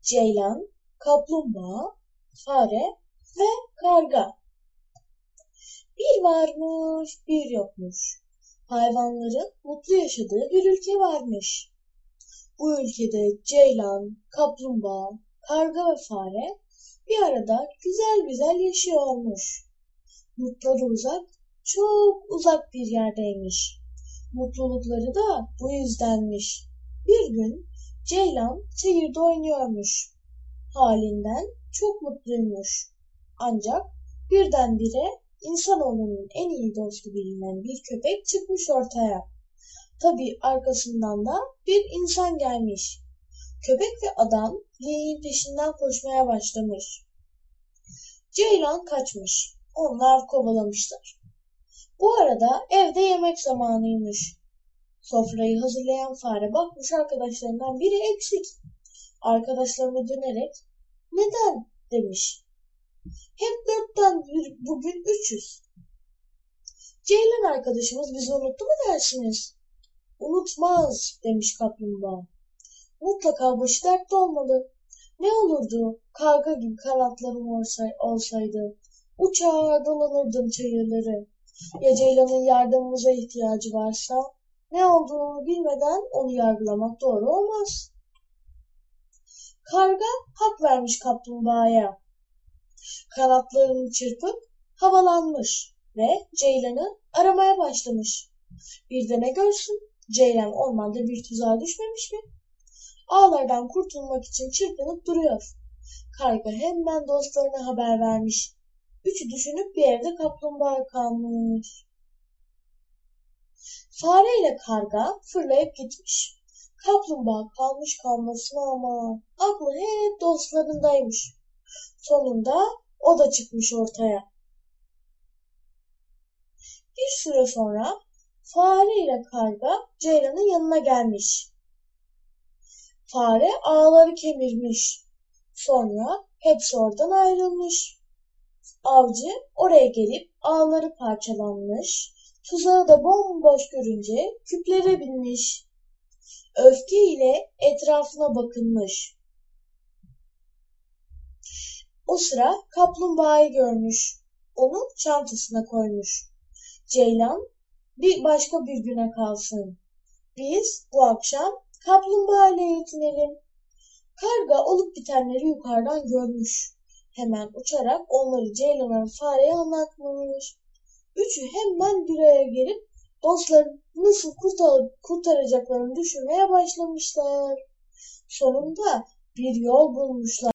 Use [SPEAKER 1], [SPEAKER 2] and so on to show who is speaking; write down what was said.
[SPEAKER 1] Ceylan, kaplumbağa, fare ve karga. Bir varmış, bir yokmuş. Hayvanların mutlu yaşadığı bir ülke varmış. Bu ülkede ceylan, kaplumbağa, karga ve fare bir arada güzel güzel yaşıyormuş. Yurtları uzak, çok uzak bir yerdeymiş. Mutlulukları da bu yüzdenmiş. Bir gün ceylan çayırda oynuyormuş. Halinden çok mutluymuş. Ancak birdenbire insanoğlunun en iyi dostu bilinen bir köpek çıkmış ortaya. Tabii arkasından da bir insan gelmiş. Köpek ve adam geyiğin peşinden koşmaya başlamış. Ceylan kaçmış. Onlar kovalamışlar. Bu arada evde yemek zamanıymış. Sofrayı hazırlayan fare bakmış arkadaşlarından biri eksik. Arkadaşlarına dönerek neden demiş. Hep dörtten bugün 300. Ceylan arkadaşımız bizi unuttu mu dersiniz? Unutmaz demiş kaplumbağa. Mutlaka başı dertte olmalı. Ne olurdu karga gibi kanatlarım olsaydı. Uçar dolanırdım çayırları. Ya Ceylan'ın yardımımıza ihtiyacı varsa ne olduğunu bilmeden onu yargılamak doğru olmaz. Karga hak vermiş kaplumbağaya. Kanatlarını çırpıp havalanmış ve Ceylan'ı aramaya başlamış. Bir de ne görsün, Ceylan ormanda bir tuzağa düşmemiş mi? Ağlardan kurtulmak için çırpınıp duruyor. Karga hemen dostlarına haber vermiş. Üçü düşünüp bir evde kaplumbağa kalmış. Fare ile karga fırlayıp gitmiş. Kaplumbağa kalmış kalmasına ama aklı hep dostlarındaymış. Sonunda o da çıkmış ortaya. Bir süre sonra fare ile karga Ceylan'ın yanına gelmiş. Fare ağları kemirmiş. Sonra hepsi oradan ayrılmış. Avcı oraya gelip ağları parçalanmış, tuzağı da bomboş görünce küplere binmiş. Öfke ile etrafına bakınmış. O sıra kaplumbağayı görmüş. Onu çantasına koymuş. Ceylan başka bir güne kalsın. Biz bu akşam kaplumbağa ile yetinelim. Karga olup bitenleri yukarıdan görmüş. Hemen uçarak onları Ceylan'a fareye anlatmış. Üçü hemen bir araya gelip dostlarını nasıl kurtaracaklarını düşünmeye başlamışlar. Sonunda bir yol bulmuşlar.